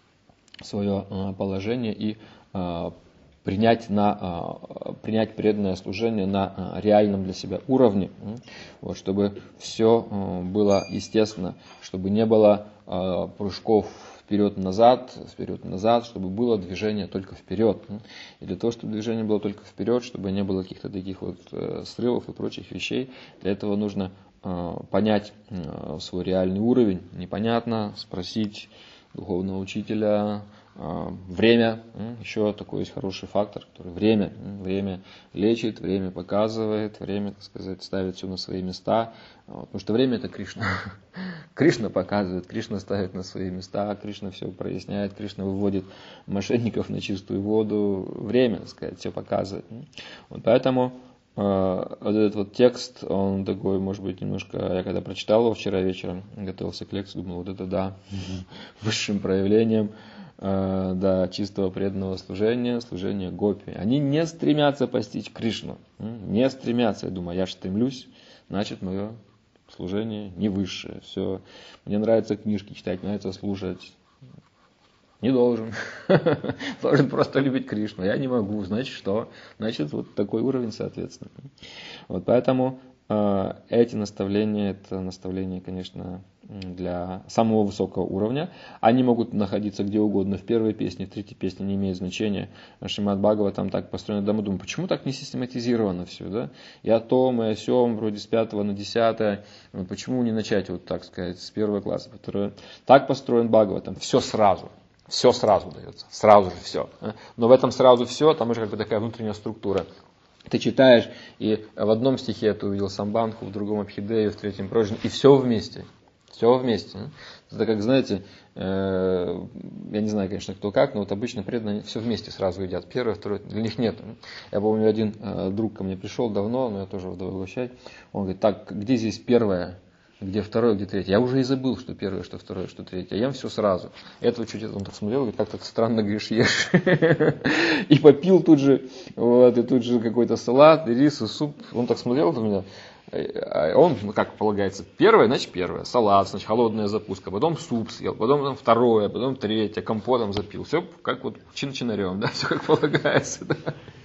свое положение и принять преданное служение на реальном для себя уровне, вот, чтобы все было естественно, чтобы не было прыжков вперед-назад, чтобы было движение только вперед. И для того, чтобы движение было только вперед, чтобы не было каких-то таких вот срывов и прочих вещей, для этого нужно понять свой реальный уровень. Непонятно, спросить духовного учителя, время, еще такой есть хороший фактор, который время лечит, время показывает, время, так сказать, ставит все на свои места, потому что время это Кришна. Кришна показывает, Кришна ставит на свои места, Кришна все проясняет, Кришна выводит мошенников на чистую воду, время, так сказать, все показывает. Вот поэтому вот этот вот текст, он такой, может быть, немножко, я когда прочитал его вчера вечером, готовился к лекции, думал, вот это да, высшим проявлением чистого преданного служения гопи. Они не стремятся постичь Кришну, не стремятся. Я думаю, я же стремлюсь, значит, мое служение не высшее. Все, мне нравится книжки читать, мне нравится слушать. Не должен. Должен просто любить Кришну. Я не могу. Значит, что? Значит, вот такой уровень, соответственно. Вот поэтому эти наставления, это наставления, конечно, для самого высокого уровня. Они могут находиться где угодно, в первой песне, в третьей песне, не имеет значения. Шримад Бхагаватам так построено. Да, мы думаем, почему так не систематизировано все, да? И о том, и о сём, вроде с 5 на 10. Почему не начать, вот так сказать, с первого класса? Так построен Бхагаватам. Все сразу. Все сразу дается, сразу же все. Но в этом сразу все, там уже как бы такая внутренняя структура. Ты читаешь, и в одном стихе ты увидел Самбанху, в другом Абхидею, в третьем Прожин, и все вместе. Все вместе. Это как, знаете, я не знаю, конечно, кто как, но вот обычно преданные все вместе сразу едят. Первое, второе, для них нет. Я помню, один друг ко мне пришел давно, но я тоже вдовой угощать. Он говорит, так, где здесь первое? Где второе, где третье. Я уже и забыл, что первое, что второе, что третье. Я ем все сразу. Это чуть он так смотрел, говорит, как так странно, говоришь, ешь. И попил тут же, вот, и тут же какой-то салат, и рис, и суп. Он так смотрел на меня. Он, как полагается, первое, значит первое. Салат, значит холодная закуска. Потом суп съел, потом второе, потом третье, компотом запил. Все как вот чин-чинарем, да, все как полагается. Да.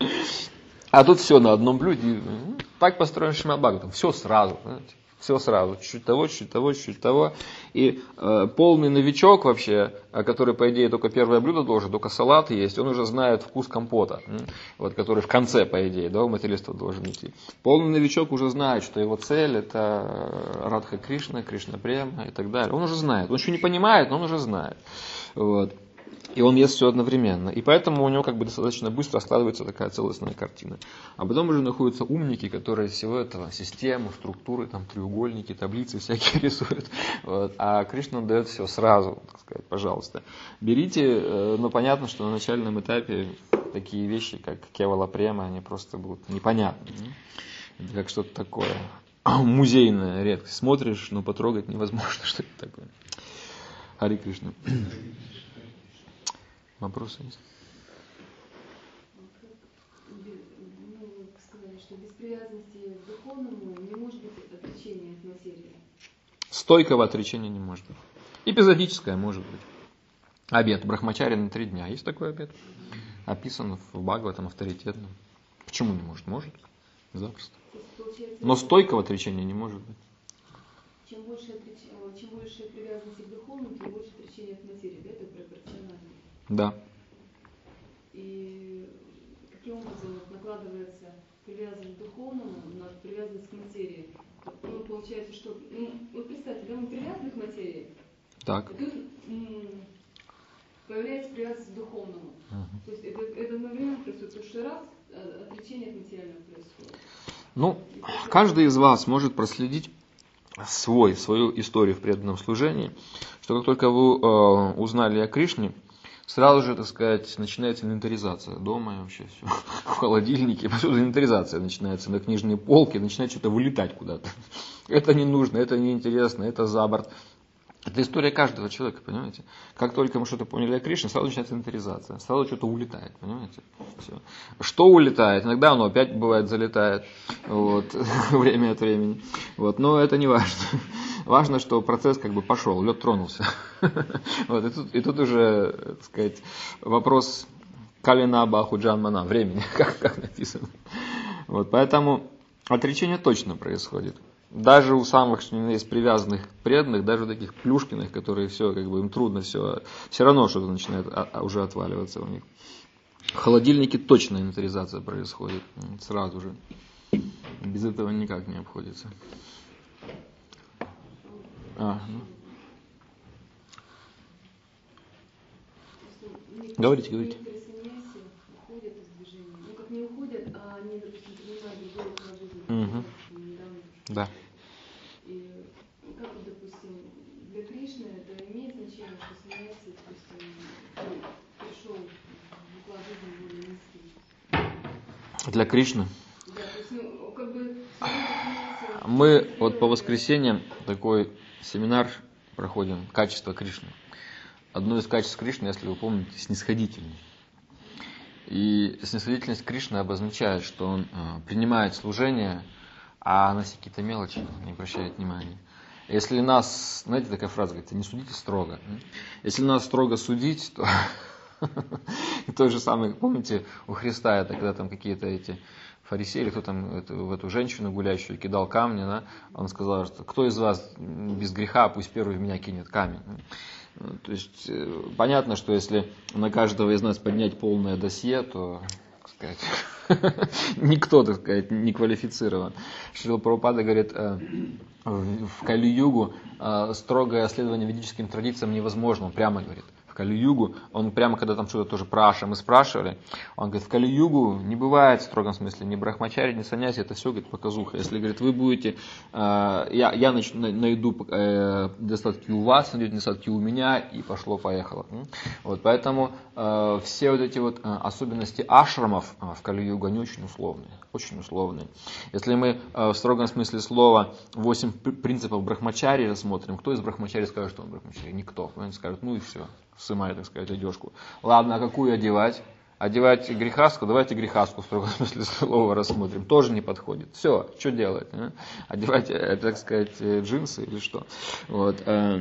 А тут все на одном блюде. Так построен Шримад Бхагаватам. Все сразу, знаете. Все сразу, чуть-чуть того. И полный новичок вообще, который, по идее, только первое блюдо должен, только салат есть, он уже знает вкус компота, вот, который в конце, по идее, да, у материнства должен идти. Полный новичок уже знает, что его цель это Радха Кришна, Кришна Према и так далее. Он уже знает. Он еще не понимает, но он уже знает. Вот. И он ест все одновременно. И поэтому у него как бы достаточно быстро складывается такая целостная картина. А потом уже находятся умники, которые всего этого, систему, структуры, там, треугольники, таблицы всякие рисуют. Вот. А Кришна дает все сразу, так сказать, пожалуйста. Берите, но понятно, что на начальном этапе такие вещи, как Кевала Према, они просто будут непонятны. Это как что-то такое музейное, редкость. Смотришь, но потрогать невозможно, что это такое. Хари Кришна. Вопросы есть? Вы сказали, что без привязанности к духовному не может быть отречения от материи. Стойкого отречения не может быть. Эпизодическое может быть. Обет брахмачари на 3 дня. Есть такой обет? Описан в Бхагаватам авторитетно. Почему не может? Может. Запросто. Но стойкого отречения не может быть. Чем больше привязанности к духовному, тем больше отречения от материи. Да? Это пропорционально. Да. И каким образом накладывается привязанность к духовному на привязанность к материи? Ну, получается, что... вот представьте, да, мы привязаны к материи, Так. и тут появляется привязанность к духовному. То есть это одновременно происходит, потому что раз отречение от материального происходит. Ну, каждый из вас может проследить свою историю в преданном служении, что как только вы узнали о Кришне, сразу же, так сказать, начинается инвентаризация дома и вообще все. В холодильнике, повсюду инвентаризация начинается, на книжные полки, начинает что-то вылетать куда-то. Это не нужно, это неинтересно, это за борт. Это история каждого человека, понимаете? Как только мы что-то поняли о Кришне, сразу начинается инвентаризация, сразу что-то улетает, понимаете? Все. Что улетает? Иногда оно опять бывает залетает, вот, время от времени. Вот, но это не важно. Важно, что процесс как бы пошел, лед тронулся. Вот, и тут уже, так сказать, вопрос Калина Баху Джанмана, времени, как написано. Вот, поэтому отречение точно происходит. Даже у самых, что ни есть, привязанных преданных, даже у таких плюшкиных, которые все, как бы им трудно, все равно что-то начинает уже отваливаться у них. В холодильнике точно инвентаризация происходит сразу же. Без этого никак не обходится. Говорите. Уходят из движения. Ну, как не уходят, а они, допустим, принимают другой уклад жизни. Да. И как, допустим, для Кришны это имеет значение, что саньяси, допустим, пришел в уклад жизни более низкий. Для Кришны? Да, то есть, ну, как бы... Мы вот по воскресеньям такой семинар проходим «Качество Кришны». Одно из качеств Кришны, если вы помните, снисходительность. И снисходительность Кришны обозначает, что он принимает служение, а на какие-то мелочи не обращает внимания. Если нас, знаете, такая фраза говорится, не судите строго. Если нас строго судить, то то же самое, помните, у Христа это когда там какие-то эти фарисеи, или кто там в эту женщину гуляющую кидал камни, да? Он сказал, что кто из вас без греха, пусть первый в меня кинет камень. То есть понятно, что если на каждого из нас поднять полное досье, то, так сказать, никто, так сказать, не квалифицирован. Шрила Прабхупада говорит, в Кали-югу строгое следование ведическим традициям невозможно, он прямо говорит. В Кали-югу, он прямо, когда там что-то тоже про ашрамы спрашивали, он говорит, в Кали-югу не бывает в строгом смысле ни брахмачари, ни саньяси, это все, говорит, показуха. Если, говорит, вы будете, я найду недостатки у вас, найдете недостатки у меня, и пошло-поехало. Вот, поэтому все вот эти вот особенности ашрамов в Кали-югу, они очень условные, очень условные. Если мы в строгом смысле слова 8 принципов брахмачари рассмотрим, кто из брахмачари скажет, что он брахмачари? Никто. Они скажут, ну и все. Сымай, так сказать, одежку. Ладно, а какую одевать? Одевать грехаску? Давайте грехаску в строгом смысле слова рассмотрим. Тоже не подходит. Все, что делать? А? Одевать, так сказать, джинсы или что? Вот.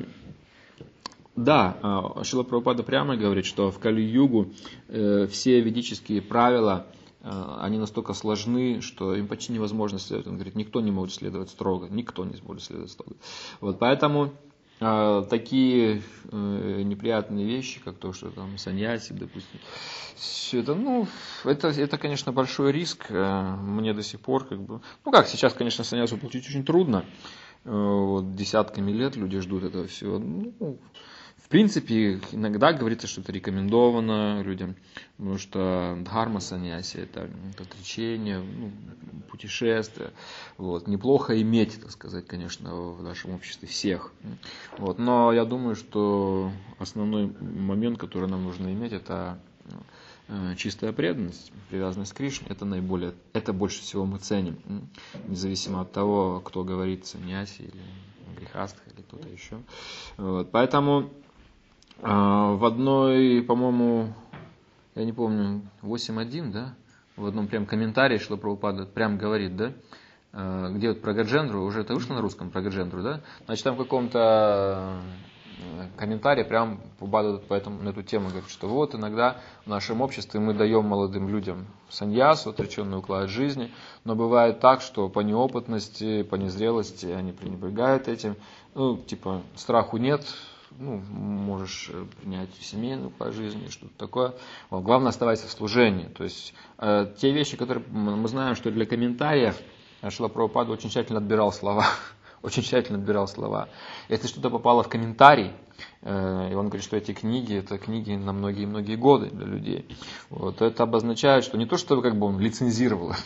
Да, Шрила Прабхупада прямо говорит, что в Кали-югу все ведические правила, они настолько сложны, что им почти невозможно следовать. Он говорит, никто не может следовать строго. Никто не может следовать строго. Вот поэтому такие неприятные вещи, как то, что там саньяси, допустим, все это, ну, это, конечно, большой риск. Мне до сих пор, как бы, ну как, сейчас, конечно, саньясу получить очень трудно. Вот, десятками лет люди ждут этого всего. Ну, в принципе, иногда говорится, что это рекомендовано людям, потому что дхарма саньяси, это отречение, ну, путешествие. Вот. Неплохо иметь, так сказать, конечно, в нашем обществе всех. Вот. Но я думаю, что основной момент, который нам нужно иметь, это чистая преданность, привязанность к Кришне. Это больше всего мы ценим, независимо от того, кто говорит саньяси или грехастх или кто-то еще. Вот. Поэтому в одной, по-моему, я не помню, 8.1, да, в одном прям комментарии Шрила Прабхупада прям говорит, да, где вот про Гаджендру, уже это вышло на русском про Гаджендру, да, значит, там в каком-то комментарии прям Прабхупада на эту тему говорит, что вот иногда в нашем обществе мы даем молодым людям саньясу, отреченный уклад жизни, но бывает так, что по неопытности, по незрелости они пренебрегают этим, ну, типа, страху нет, ну, можешь принять семейный уклад жизни, что-то такое. Вот, главное, оставайся в служении. То есть те вещи, которые мы знаем, что для комментариев Шрила Прабхупада очень тщательно отбирал слова. Очень тщательно отбирал слова. Если что-то попало в комментарий, и он говорит, что эти книги, это книги на многие-многие годы для людей. Вот, это обозначает, что не то, что как бы он лицензировал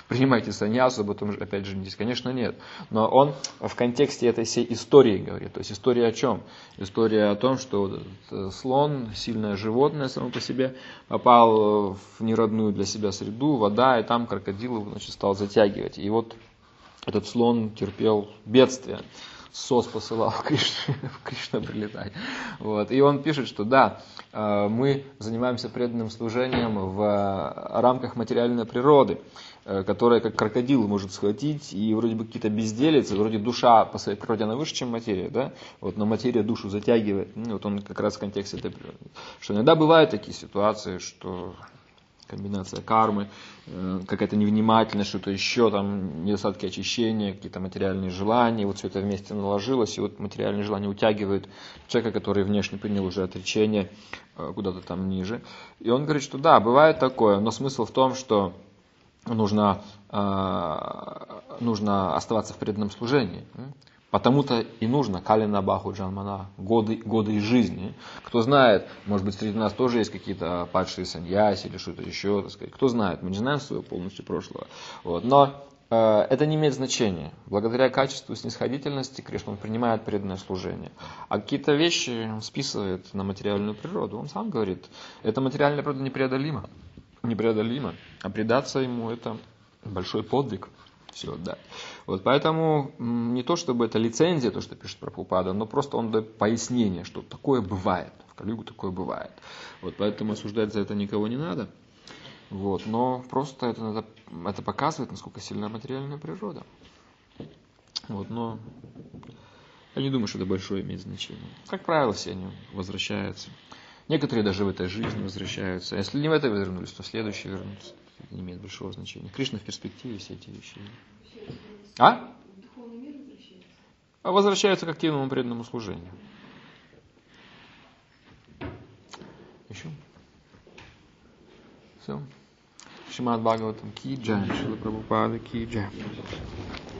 принимайте саньясу, потом опять женитесь. Конечно, нет. Но он в контексте этой всей истории говорит. То есть история о чем? История о том, что слон, сильное животное само по себе, попал в неродную для себя среду, вода, и там крокодил его, значит, стал затягивать. И вот этот слон терпел бедствие. СОС посылал Кришна прилетай. Вот. И он пишет, что да, мы занимаемся преданным служением в рамках материальной природы, которая как крокодил может схватить, и вроде бы какие-то безделицы, вроде душа по своей природе она выше, чем материя, да? Вот, но материя душу затягивает. Вот он как раз в контексте этой природы. Что иногда бывают такие ситуации, что комбинация кармы, какая-то невнимательность, что-то еще, там, недостатки очищения, какие-то материальные желания, вот все это вместе наложилось, и вот материальные желания утягивают человека, который внешне принял уже отречение, куда-то там ниже. И он говорит, что да, бывает такое, но смысл в том, что нужно оставаться в преданном служении. Потому-то и нужно калина баху джанмана, годы из жизни. Кто знает, может быть, среди нас тоже есть какие-то падшие саньяси или что-то еще, так сказать. Кто знает, мы не знаем своего полностью прошлого. Вот. Но это не имеет значения. Благодаря качеству снисходительности Кришна принимает преданное служение. А какие-то вещи он списывает на материальную природу. Он сам говорит, эта материальная природа непреодолима. А предаться ему это большой подвиг. Все отдать. Вот поэтому не то, чтобы это лицензия, то, что пишет Прабхупада, но просто он дает пояснение, что такое бывает. В Кали-югу такое бывает. Вот поэтому осуждать за это никого не надо. Вот, но просто это показывает, насколько сильна материальная природа. Вот, но я не думаю, что это большое имеет значение. Как правило, все они возвращаются. Некоторые даже в этой жизни возвращаются. А если не в этой вернулись, то в следующей вернутся. Это не имеет большого значения. Кришна в перспективе все эти вещи. А? Духовный мир возвращается? Возвращаются к активному преданному служению. Еще? Все. Шримад Бхагаватам ки джай, Шрила Прабхупада ки джай.